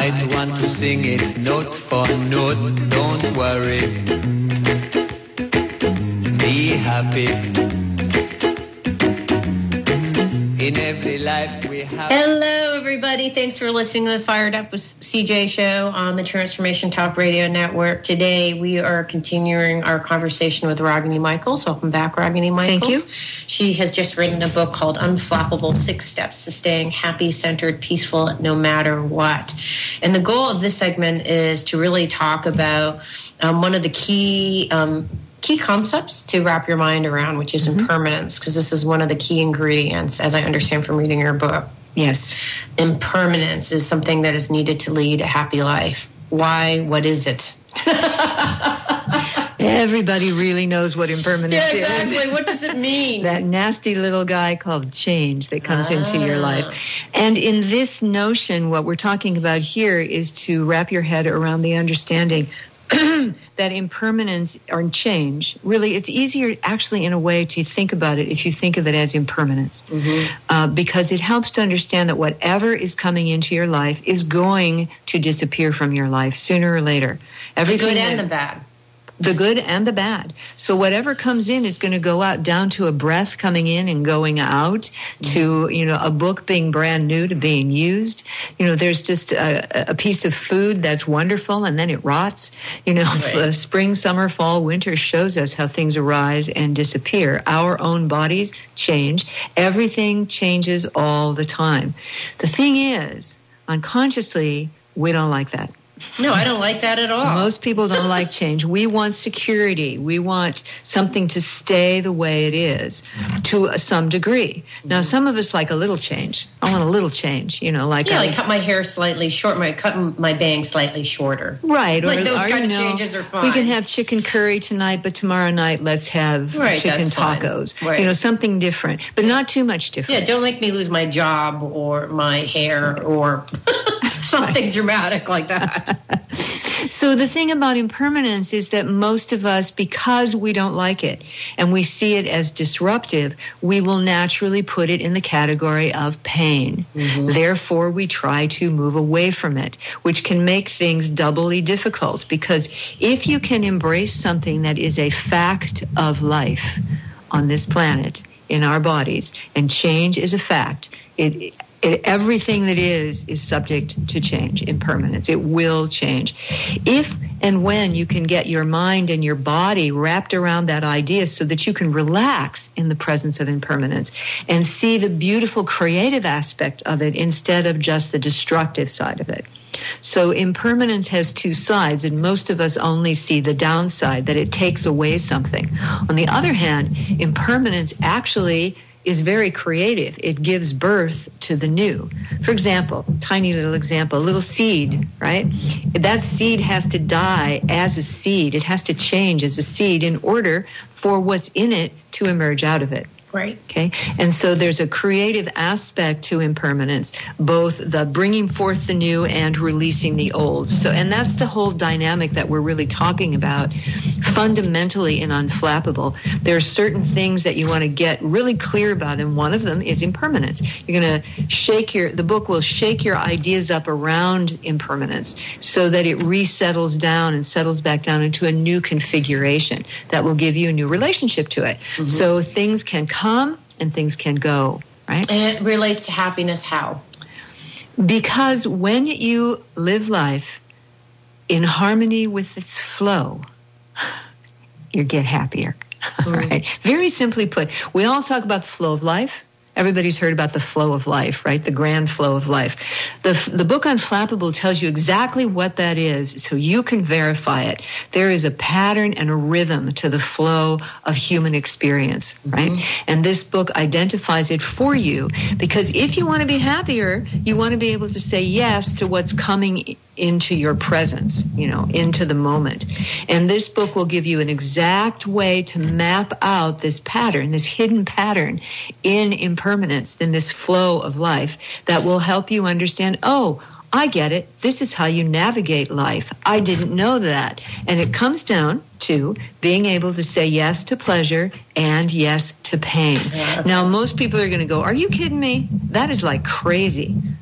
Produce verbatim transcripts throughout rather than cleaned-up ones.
I'd want to sing it note for note. Don't worry, be happy. In every life we have. Hello, everybody. Thanks for listening to the Fired Up with C J show on the Transformation Talk Radio Network. Today, we are continuing our conversation with Ragini Michaels. Welcome back, Ragini Michaels. Thank you. She has just written a book called Unflappable, Six Steps to Staying Happy, Centered, Peaceful, No Matter What. And the goal of this segment is to really talk about um, one of the key um key concepts to wrap your mind around, which is mm-hmm. impermanence, because this is one of the key ingredients, as I understand from reading your book. Yes. Impermanence is something that is needed to lead a happy life. Why? What is it? Everybody really knows what impermanence yeah, exactly. is. Exactly. What does it mean? That nasty little guy called change that comes ah. into your life. And in this notion, what we're talking about here is to wrap your head around the understanding that impermanence or change, really, it's easier actually in a way to think about it if you think of it as impermanence. Mm-hmm. Uh, because it helps to understand that whatever is coming into your life is going to disappear from your life sooner or later. Everything the good and that, the bad. The good and the bad. So whatever comes in is going to go out, down to a breath coming in and going out, mm-hmm. to, you know, a book being brand new to being used. You know, there's just a, a piece of food that's wonderful and then it rots. You know, right. Spring, summer, fall, winter shows us how things arise and disappear. Our own bodies change. Everything changes all the time. The thing is, unconsciously, we don't like that. No, I don't like that at all. Most people don't like change. We want security. We want something to stay the way it is to some degree. Now, some of us like a little change. I want a little change, you know, like... Yeah, I, like cut my hair slightly short, my cut my bangs slightly shorter. Right. Like or, those or, kind you of know, changes are fine. We can have chicken curry tonight, but tomorrow night let's have right, chicken tacos. Right. You know, something different, but not too much different. Yeah, don't make me lose my job or my hair or... something dramatic like that. So the thing about impermanence is that most of us, because we don't like it and we see it as disruptive, we will naturally put it in the category of pain. Mm-hmm. Therefore, we try to move away from it, which can make things doubly difficult, because if you can embrace something that is a fact of life on this planet, in our bodies, and change is a fact, it It, everything that is is subject to change, impermanence. It will change. If and when you can get your mind and your body wrapped around that idea so that you can relax in the presence of impermanence and see the beautiful creative aspect of it instead of just the destructive side of it. So impermanence has two sides, and most of us only see the downside, that it takes away something. On the other hand, impermanence actually is very creative. It gives birth to the new. For example, tiny little example, a little seed, right? That seed has to die as a seed. It has to change as a seed in order for what's in it to emerge out of it. Right. Okay. And so there's a creative aspect to impermanence, both the bringing forth the new and releasing the old. So, and that's the whole dynamic that we're really talking about fundamentally in Unflappable. There are certain things that you want to get really clear about, and one of them is impermanence. You're going to shake your, the book will shake your ideas up around impermanence so that it resettles down and settles back down into a new configuration that will give you a new relationship to it. Mm-hmm. So things can come and things can go, right? And it relates to happiness how? Because when you live life in harmony with its flow, you get happier. Mm. Right? Very simply put, we all talk about the flow of life. Everybody's heard about the flow of life, right? The grand flow of life. The the book Unflappable tells you exactly what that is, so you can verify it. There is a pattern and a rhythm to the flow of human experience, right? Mm-hmm. And this book identifies it for you, because if you want to be happier, you want to be able to say yes to what's coming into your presence, you know, into the moment. And this book will give you an exact way to map out this pattern, this hidden pattern in impermanence, in this flow of life, that will help you understand, oh, I get it. This is how you navigate life. I didn't know that. And it comes down to being able to say yes to pleasure and yes to pain. Yeah. Now, most people are going to go, are you kidding me? That is like crazy.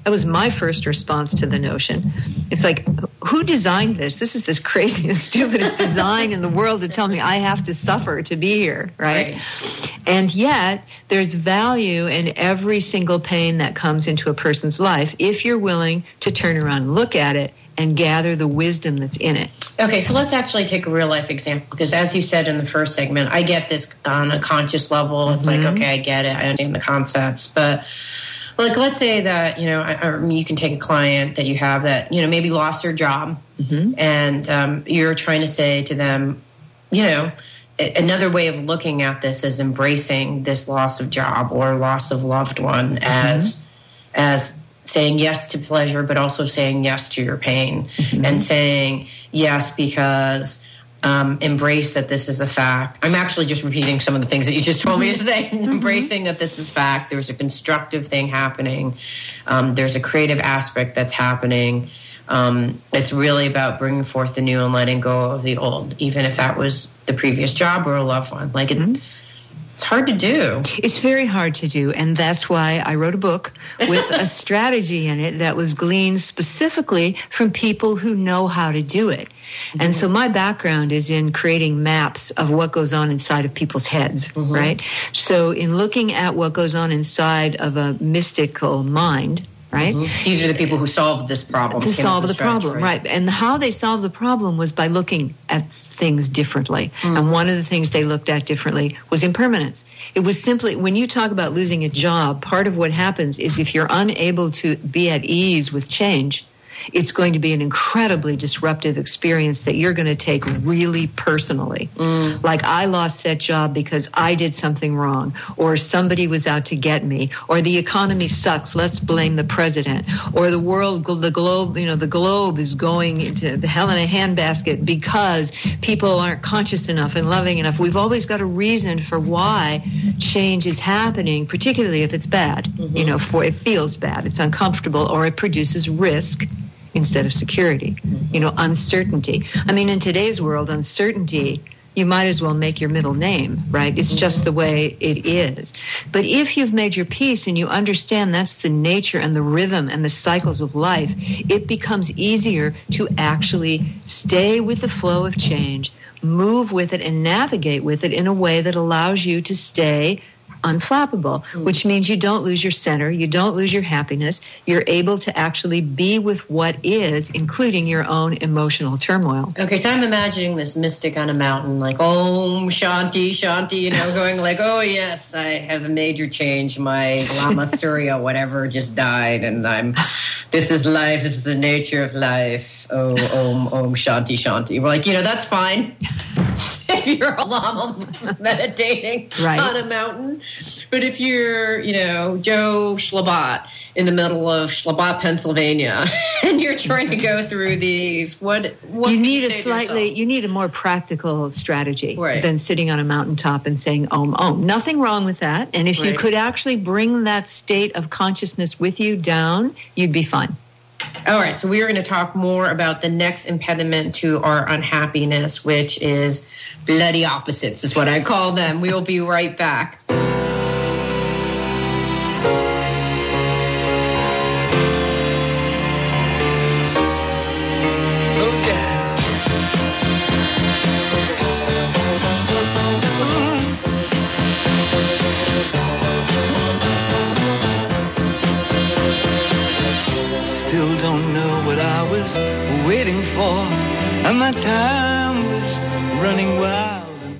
That was my first response to the notion. It's like, who designed this? This is this craziest, stupidest design in the world to tell me I have to suffer to be here, right? right? And yet, there's value in every single pain that comes into a person's life if you're willing to turn around and look at it and gather the wisdom that's in it. Okay, so let's actually take a real life example, because as you said in the first segment, I get this on a conscious level. It's mm-hmm. like, okay, I get it. I understand the concepts. But like, let's say that, you know, or you can take a client that you have that, you know, maybe lost their job mm-hmm. and um, you're trying to say to them, you know, another way of looking at this is embracing this loss of job or loss of loved one mm-hmm. as, as, saying yes to pleasure, but also saying yes to your pain mm-hmm. and saying yes because um, embrace that this is a fact. I'm actually just repeating some of the things that you just told me to say. Mm-hmm. Embracing that this is fact. There's a constructive thing happening. Um, there's a creative aspect that's happening. Um, it's really about bringing forth the new and letting go of the old, even if that was the previous job or a loved one. Like it, mm-hmm. It's hard to do. It's very hard to do, and that's why I wrote a book with a strategy in it that was gleaned specifically from people who know how to do it. Mm-hmm. And so my background is in creating maps of what goes on inside of people's heads, mm-hmm. right? So in looking at what goes on inside of a mystical mind, right? Mm-hmm. These are the people who solved this problem. To solve the problem, right. right. And how they solved the problem was by looking at things differently. Mm. And one of the things they looked at differently was impermanence. It was simply, when you talk about losing a job, part of what happens is if you're unable to be at ease with change, it's going to be an incredibly disruptive experience that you're going to take really personally. Mm. Like, I lost that job because I did something wrong, or somebody was out to get me, or the economy sucks, let's blame the president, or the world, the globe, you know, the globe is going into hell in a handbasket because people aren't conscious enough and loving enough. We've always got a reason for why change is happening, particularly if it's bad. Mm-hmm. You know, for it feels bad, it's uncomfortable, or it produces risk instead of security, you know, uncertainty. I mean, in today's world, uncertainty, you might as well make your middle name, right? It's just the way it is. But if you've made your peace and you understand that's the nature and the rhythm and the cycles of life, it becomes easier to actually stay with the flow of change, move with it, and navigate with it in a way that allows you to stay unflappable, mm. which means you don't lose your center, you don't lose your happiness, you're able to actually be with what is, including your own emotional turmoil. Okay, so I'm imagining this mystic on a mountain, like, Om Shanti, Shanti, you know, going like, oh yes, I have a major change, my Lama Surya, whatever, just died, and I'm, this is life, this is the nature of life, oh, Om, Om Shanti, Shanti. We're like, you know, that's fine. If you're a Lama meditating right. on a mountain. But if you're, you know, Joe Schlabat in the middle of Schlabat, Pennsylvania, and you're trying to go through these, what, what you need you a slightly, you need a more practical strategy right. than sitting on a mountaintop and saying, Om, Om. Nothing wrong with that. And if right. you could actually bring that state of consciousness with you down, you'd be fine. All right, so we are going to talk more about the next impediment to our unhappiness, which is bloody opposites, is what I call them. We will be right back. Waiting for, and my time was running wild.